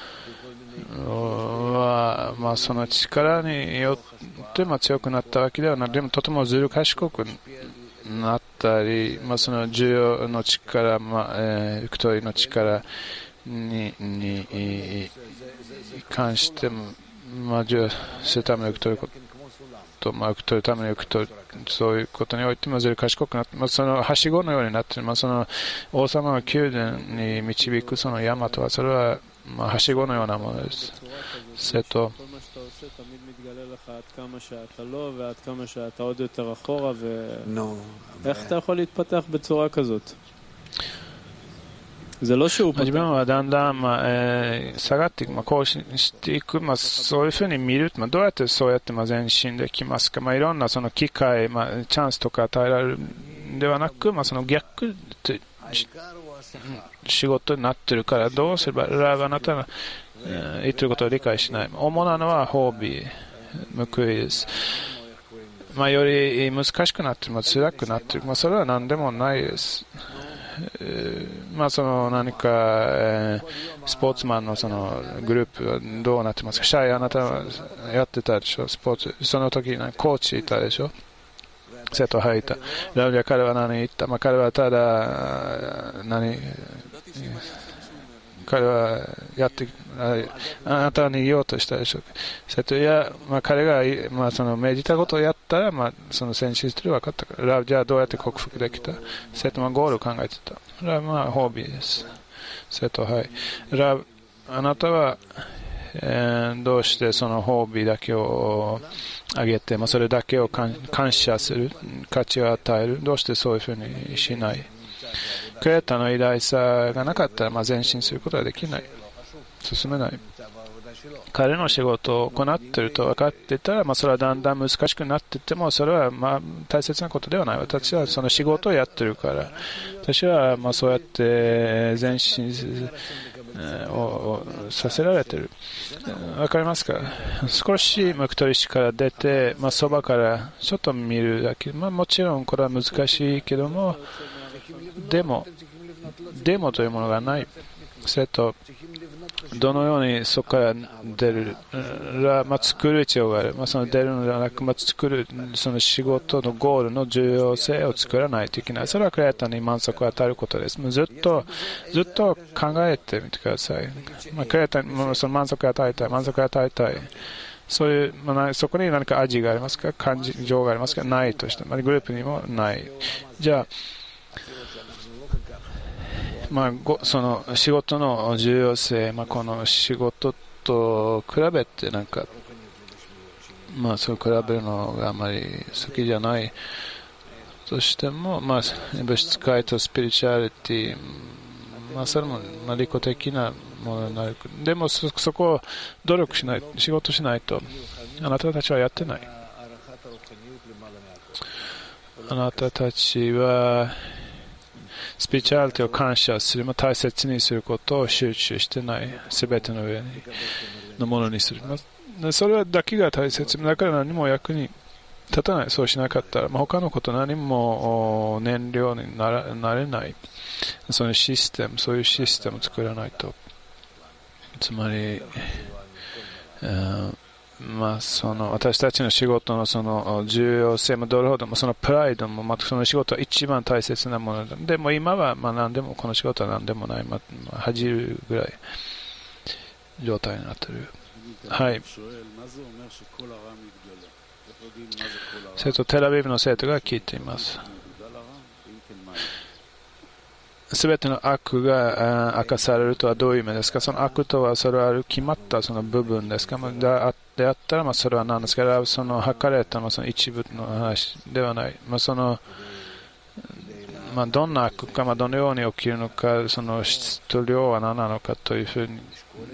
は、その力によって強くなったわけではない。でもとてもずる賢くなったり、その需要の力、受け取りの力に関しても、授与するために受け取ること、受け取るために受け取る、そういうことにおいてもずる賢くなって、そのはしごのようになっている。その王様の宮殿に導くその山とは、それははしごのようなものです。それと自分はだんだん、下がっていく、更新していく、そういうふうに見る、どうやってそうやって前進できますか。いろんなその機会、チャンスとか与えられるではなく、その逆仕事になっているから、どうすればあなたが言っていることを理解しない。主なのは褒美、報いです。より難しくなっている、辛くなっている、それは何でもないです。その何か、スポーツマンのそのグループはどうなってますか。シャイ、あなたはやってたでしょ、スポーツ。その時にコーチいたでしょ、生徒入った。彼は何言った、彼はただ彼はやってあなたに言おうとしたでしょう。いや、彼が、その命じたことをやったら、その先進する分かったから、じゃあどうやって克服できた。生徒はゴールを考えてた。褒美です。生徒、はい。あなたは、どうしてその褒美だけをあげて、それだけを感謝する、価値を与える。どうしてそういうふうにしない。クレータの偉大さがなかったら、前進することはできない。進めない。彼の仕事を行っていると分かっていたら、それはだんだん難しくなっていっても、それは大切なことではない。私はその仕事をやっているから、私はそうやって前進をさせられている。分かりますか。少し受け取り師から出て、そばからちょっと見るだけ。もちろんこれは難しいけども、でもというものがない。それとどのようにそこから出る、作る必要がある。その出るのではなく、作る、その仕事のゴールの重要性を作らないといけない。それはクリエイターに満足を与えることです。ずっと考えてみてください。クリエイターにその満足を与えたい。そういう、そこに何か味がありますか、感情がありますか、ないとして、グループにもない。じゃあ、その仕事の重要性、この仕事と比べてそう比べるのがあまり好きじゃないとしても、物質界とスピリチュアリティ、それも利己的なものになる。でもそこを努力しない、仕事しないとあなたたちはやってない。あなたたちはスピリチュアリティを感謝する、大切にすることを集中してない。すべての上のものにする。それだけが大切。だから何も役に立たない。そうしなかったら、他のこと何も燃料になれない。そういうシステムを作らないと。つまり、その私たちの仕事のその重要性もどれほどもそのプライドもその仕事は一番大切なものだ。でも今は何でもこの仕事は何でもない、恥じるぐらい状態になっている。はい。テラビブの生徒が聞いています。すべての悪が明かされるとはどういう意味ですか。その悪とはそれは決まったその部分ですか。であったらそれは何ですか。その測られたその一部の話ではない。どんな悪か、どのように起きるのか、その質と量は何なのかというふうに、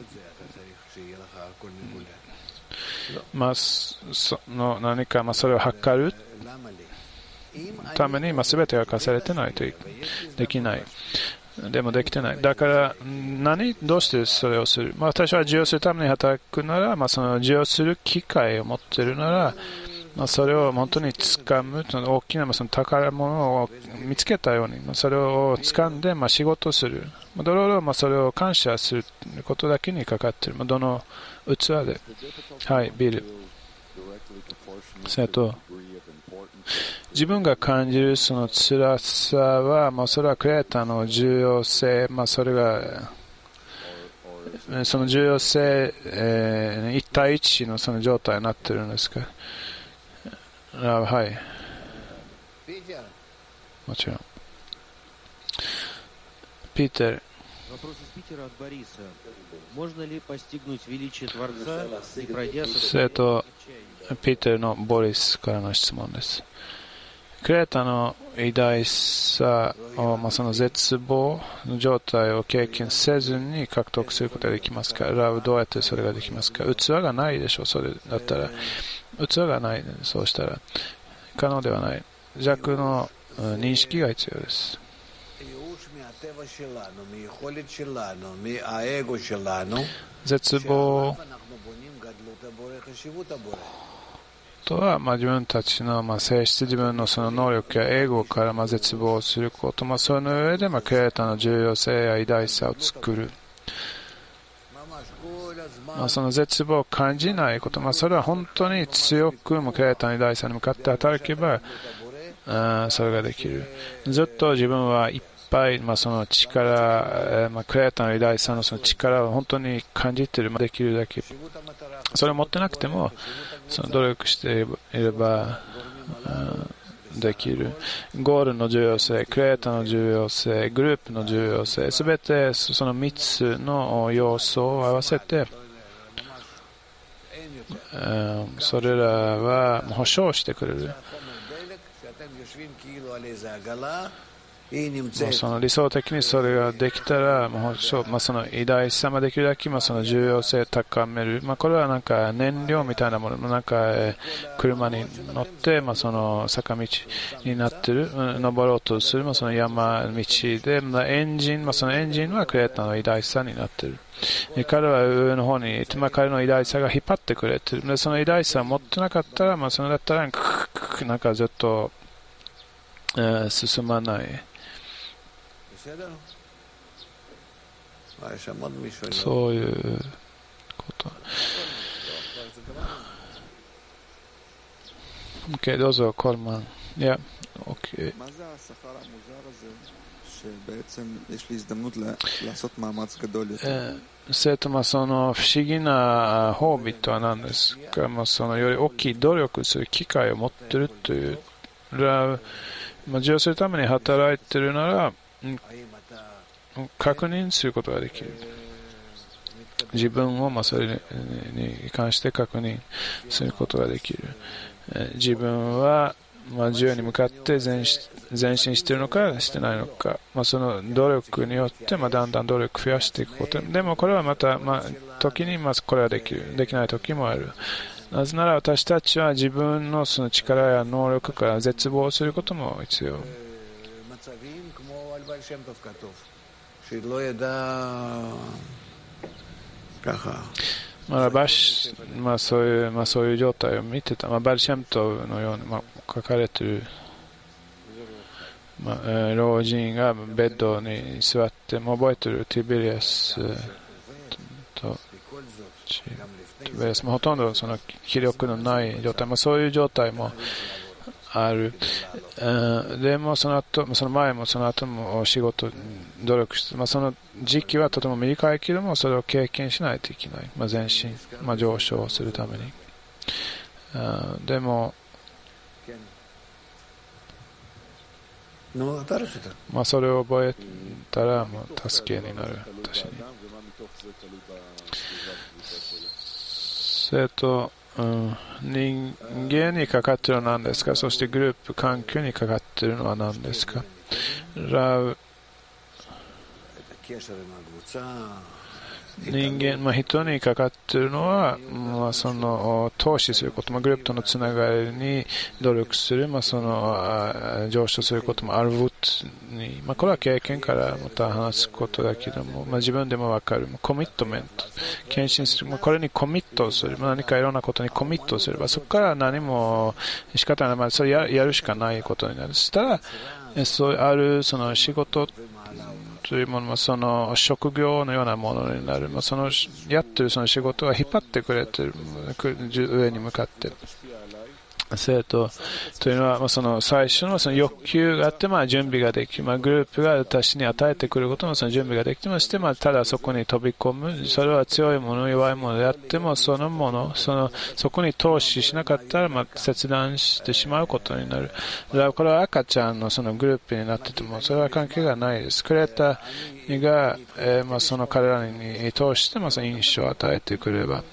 何かそれを測るために全てが課されてないとできない。でもできてない。だからどうしてそれをする。私は受容するために働くなら、その受容する機会を持っているなら、それを本当に掴む、大きなその宝物を見つけたように、それを掴んで仕事をする。どれもそれを感謝することだけにかかっている。どの器で。はい、ビル。自分が感じるその辛さは、それはクリエイターの重要性、それが、その重要性、1対1のその状態になっているんですか。はい。もちろん。ピーテル。生徒ピーテルのボリスからの質問です。クリエイターの偉大さを、その絶望の状態を経験せずに獲得することができますか。どうやってそれができますか。器がないでしょ。それだったら器がない。そうしたら可能ではない。弱の認識が必要です。絶望とは、自分たちの性質、自分のその能力やエゴから絶望すること、その上でクリエイターの重要性や偉大さを作る。その絶望を感じないこと、それは本当に強くクリエイターの偉大さに向かって働けばそれができる。ずっと自分はいっぱい、その力、クリエイターの偉大さのその力を本当に感じている、できるだけ。それを持ってなくても、その努力していればできる。ゴールの重要性、クリエイターの重要性、グループの重要性、すべてその3つの要素を合わせて、それらは保証してくれる。その理想的にそれができたら、その偉大さもできるだけ、その重要性を高める。これは燃料みたいなもの、車に乗って、その坂道になっている、登ろうとする、その山道で、エンジン、そのエンジンはクリエイターの偉大さになっている。彼は上の方にいて、彼の偉大さが引っ張ってくれている。その偉大さを持ってなかったら、そのだったら、ずっと、進まない。 そういうこと。OK、どうぞ、コールマン。いや、OK。その不思議な褒美とは何ですか。そのより大きい努力する機会を持っているという、受容するために働いているなら、確認することができる。自分をそれに関して確認することができる。自分は授与に向かって前進しているのかしてないのか、その努力によってだんだん努力増やしていくこと。でもこれはまた時にこれはできる、できない時もある。なぜなら私たちは自分のその力や能力から絶望することも必要。そういう状態を見てた。バルシャムトのように、書かれている、老人がベッドに座って覚えているティベリアスとほとんどその気力のない状態、そういう状態もある。でもその前もその後も仕事努力して、その時期はとても短いけどもそれを経験しないといけない、前進、上昇するために。でもそれを覚えたら助けになる。私に人間にかかっているのは何ですか。そしてグループ環境にかかっているのは何ですか。人間、人にかかっているのは、その投資すること、グループとのつながりに努力する、その上昇することもあるに、これは経験からまた話すことだけども、自分でも分かるコミットメント、献身する、これにコミットする、何かいろんなことにコミットすれば、そこから何も仕方ない、それやるしかないことになる。そしたらあるその仕事というものもその職業のようなものになる。そのやってるその仕事は引っ張ってくれてる、上に向かって生徒というのはその最初のその欲求があって準備ができる、グループが私に与えてくることのその準備ができてまして、ただそこに飛び込む、それは強いもの弱いものであってもそのものそこに投資しなかったら切断してしまうことになる。だからこれは赤ちゃんのそのグループになっててもそれは関係がないです。クレーターが、その彼らに通してその印象を与えてくれば、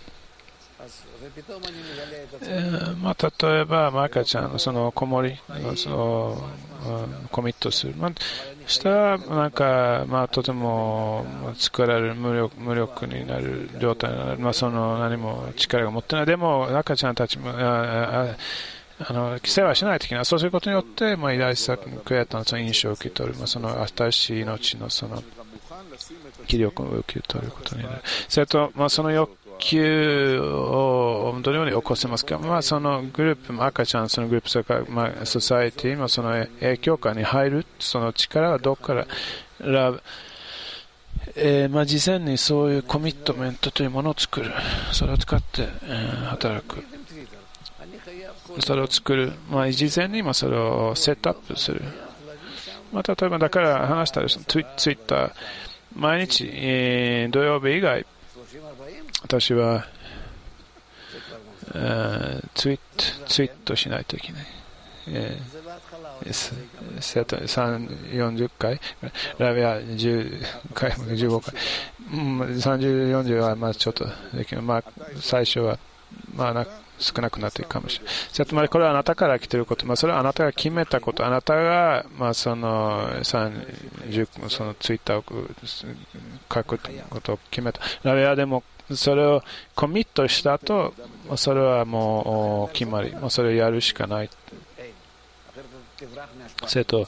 例えば赤ちゃんのその子守そのコミットする、したらとても作られる無力になる状態になる、その何も力が持ってない。でも赤ちゃんたちも規制はしないといけない。そうすることによって偉大さクリエイターのその印象を受け取る、その新しい命のその気力を受け取ることになる。それとその欲求をどのように起こせますか。そのグループ赤ちゃんそのグループそれからソサエティその影響下に入るその力はどこから事前にそういうコミットメントというものを作る、それを使って、働く、それを作る、事前にそれをセットアップする。例えばだから話したらツイッター毎日、土曜日以外私は、ツイートしないといけない。40回ラビア10回15回30、40はちょっとできる。最初は少なくなっていくかもしれない。つまりこれはあなたから来ていること、それはあなたが決めたこと、あなたがその30そのツイッターを書くことを決めた。ラビアでもそれをコミットした後、それはもう決まり、それをやるしかない。生徒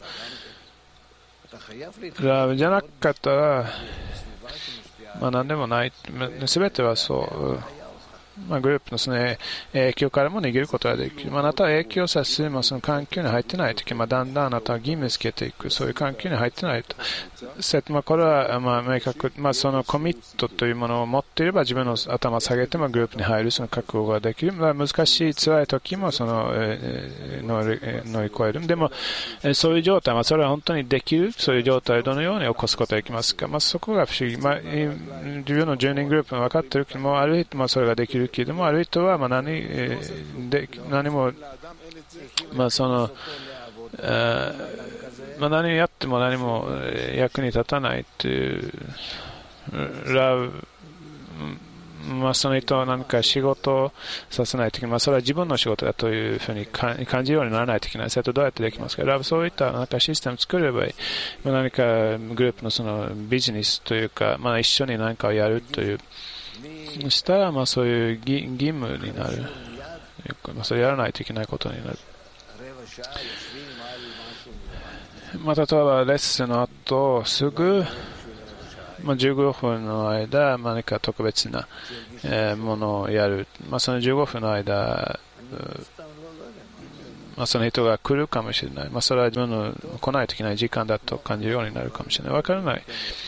じゃなかったら、何でもない。すべてはそグループのその影響からも逃げることができる。あなたは影響させるその環境に入ってないとき、だんだんあなたは義務付けていく。そういう環境に入ってないと。これは明確、そのコミットというものを持っていれば自分の頭を下げてグループに入るその覚悟ができる。難しい辛いときも乗り越える。でもそういう状態、それは本当にできる。そういう状態をどのように起こすことができますか。そこが不思議。自分の10人グループが分かっているけども、ある人もそれができるけれども、ある人は何も、何やっても何も役に立たないというその人は何か仕事をさせないといけない。それは自分の仕事だというふうに感じるようにならないといけない。それとどうやってできますか。そういった何かシステムを作ればいい。何かグループのそのビジネスというか、一緒に何かをやるという。そしたらそういう義務になる。それやらないといけないことになる。例えばレッスンの後すぐ15分の間何か特別なものをやる。その15分の間その人が来るかもしれない。それは自分の来ないといけない時間だと感じるようになるかもしれない。わからない。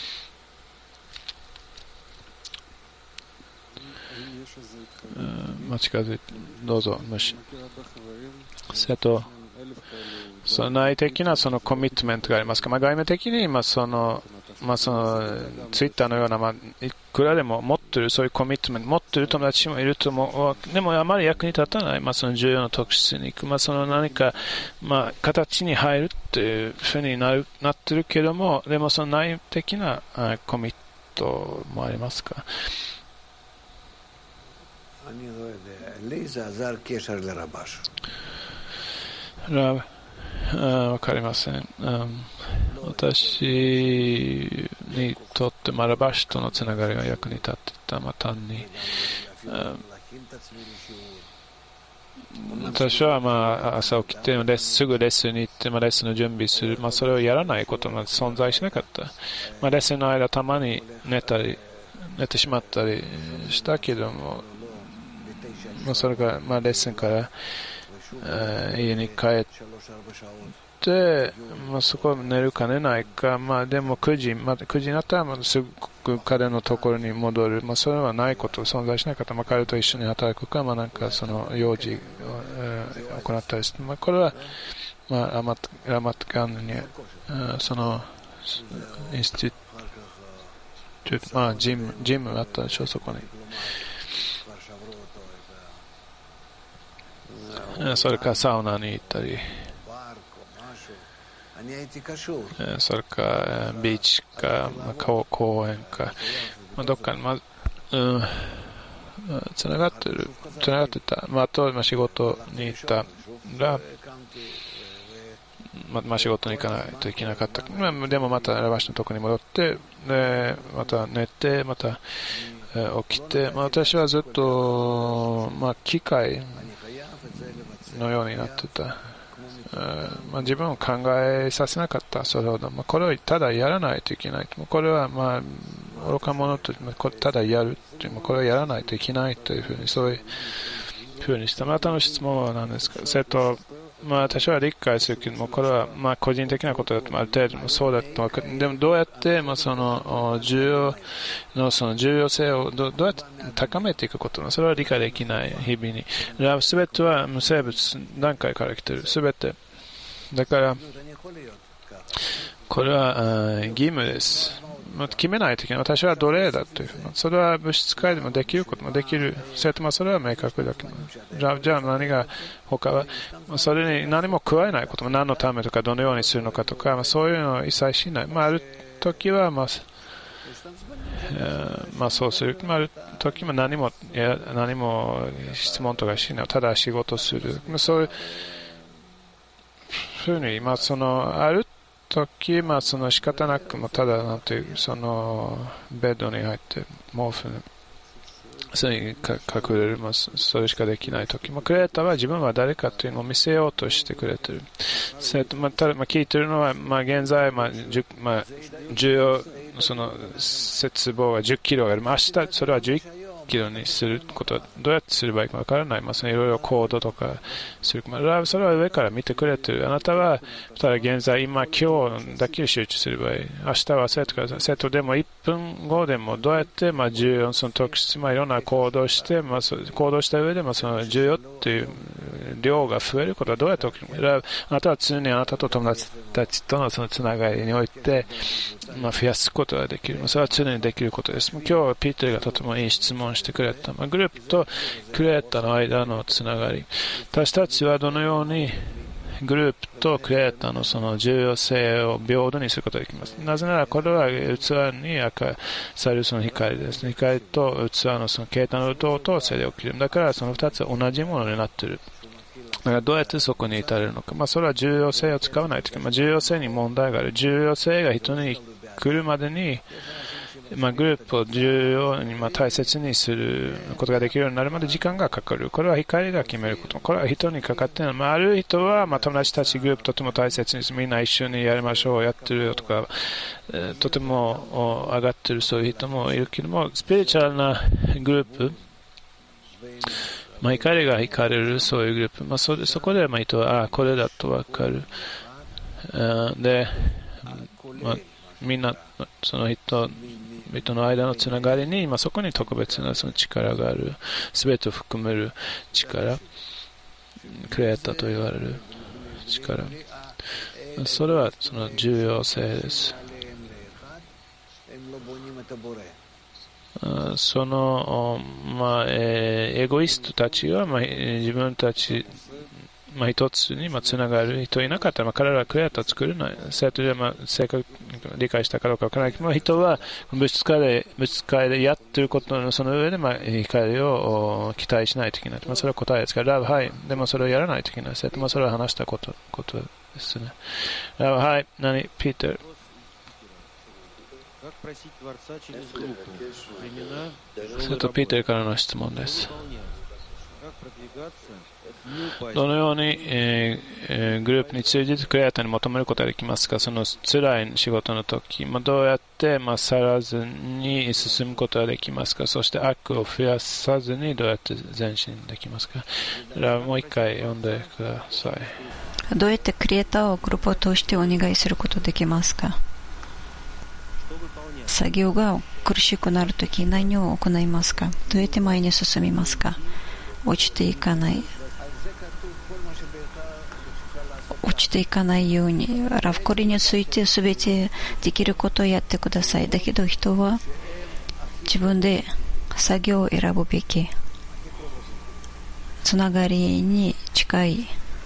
近づいてどうぞ。その内的なそのコミットメントがありますか。外務的にそのツイッターのようないくらでも持っているそういうコミットメント持っている友達もいると思う。でもあまり役に立たない。その重要な特質に行く。その何か形に入るっていうふうになってるけども、でもその内的なコミットもありますか。わかりません。私にとってラバシとのつながりが役に立っていた。単に私は朝起きてすぐレッスンに行ってレッスンの準備する。それをやらないことが存在しなかった。レッスンの間たまに寝てしまったりしたけども、それがレッスンから家に帰ってそこ寝るか寝ないか。でも9時になったらすぐ彼のところに戻る。それはないこと、存在しなかった。彼と一緒に働くかなんかその用事を行ったりして、これはラマットガンにそのインスティチュートジムがあったでしょ。そこにそれからサウナに行ったり、それからビーチか公園かどっかにつながってた。あと仕事に行ったら仕事に行かないといけなかった。でもまたラバシのところに戻ってまた寝て起きて、私はずっと機械のようになってた。自分を考えさせなかった。それほどこれをただやらないといけない。これは愚か者とただやるっていう、これをやらないといけないというふうにそういうふうにした。の質問は何ですか。私は理解するけども、これは個人的なことだとある程度そうだと。でもどうやってその重要性をどうやって高めていくことそれは理解できない日々に。すべては無生物段階から来ている。すべてだからこれは義務です。決めないといけない。私は奴隷だという。それは物質界でもできることもできる。それは明確だけど。じゃあ何が他はそれに何も加えないことも何のためとかどのようにするのかとかそういうのを一切しない。ある時はそうする。ある時も何も質問とかしない。ただ仕事する。そういうふうにある時その仕方なくただなんていうそのベッドに入って毛布それに隠れるそれしかできない時クリエイターは自分は誰かというのを見せようとしてくれている。ただ聞いているのは現在重要その節棒が10キロある。明日それは11 きるようにすることはどうやってすればいいかわからない。いろいろコードとかする。それは上から見てくれてる。あなたは、ただ現在、今日だけ集中すればいい。明日はセットください。セットでも1分後でもどうやって、重要その特質、いろんな行動して、行動した上でもその重要っていう量が増えることはどうやって起きるのか。あなたは常にあなたと友達たちとのそのつながりにおいて、増やすことができる。それは常にできることです。今日はピーターがとてもいい質問してくれた。グループとクリエイターの間のつながり。私たちはどのようにグループとクリエイターのその重要性を平等にすることができます。なぜならこれは器に明されるその光です。光と器のその形態の同等性で起きる。だからその2つは同じものになっている。だからどうやってそこに至れるのか。それは重要性を使わないとき、重要性に問題がある。重要性が人に来るまでに、グループを重要に、大切にすることができるようになるまで時間がかかる。これは光が決めること。これは人にかかってない。ある人は、友達たちグループとても大切にみんな一緒にやりましょう、やってるよとか、とても上がってるそういう人もいるけども、スピリチュアルなグループ、光が光れるそういうグループ、そこで人はこれだとわかる。で、みんなその人の間のつながりに、そこに特別なその力がある。すべてを含める力、クリエイターと言われる力。それはその重要性です。その、エゴイストたちは、自分たち、一つにつながる人いなかったら、彼らはクリエイターを作れない。生徒で正確に理解したかどうかわからないけど、人は物質界でやってることのその上で、光を期待しないといけない。それは答えですから、ラブ、はい。でもそれをやらないといけない。生徒もそれを話したことですね。ラブ、はい。ピーター。それとピーターからの質問です。どのように、グループに通じてクリエイターに求めることができますか。その辛い仕事の時、どうやって去らずに進むことができますか。そして悪を増やさずにどうやって前進できますか。もう一回読んでください。 どうやってクリエイターをグループを通してお願いすることができますか。作業が苦しくなるとき何を行いますか。どうやって前に進みますか。落ちていかないようにラフコリについて全てできることをやってください。だけど人は自分で作業を選ぶべき。つながりに近い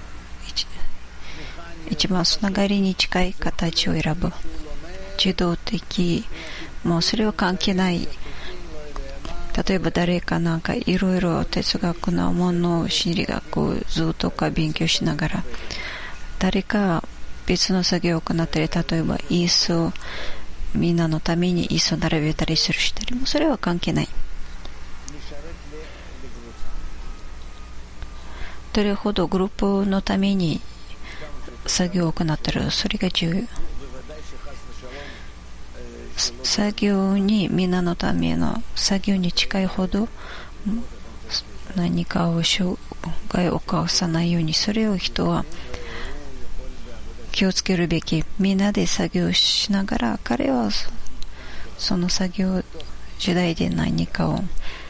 一番つながりに近い形を選ぶ。自動的、もうそれは関係ない。例えば誰かいろいろ哲学のもの、心理学をずっと勉強しながら誰か別の作業を行ったり、例えば椅子をみんなのために椅子を並べたりするしたりも、それは関係ない。どれほどグループのために作業を行ったらそれが重要。作業にみんなのための作業に近いほど何かを障害を起こさないように、それを人は気をつけるべき。みんなで作業しながら彼はその作業時代で何かを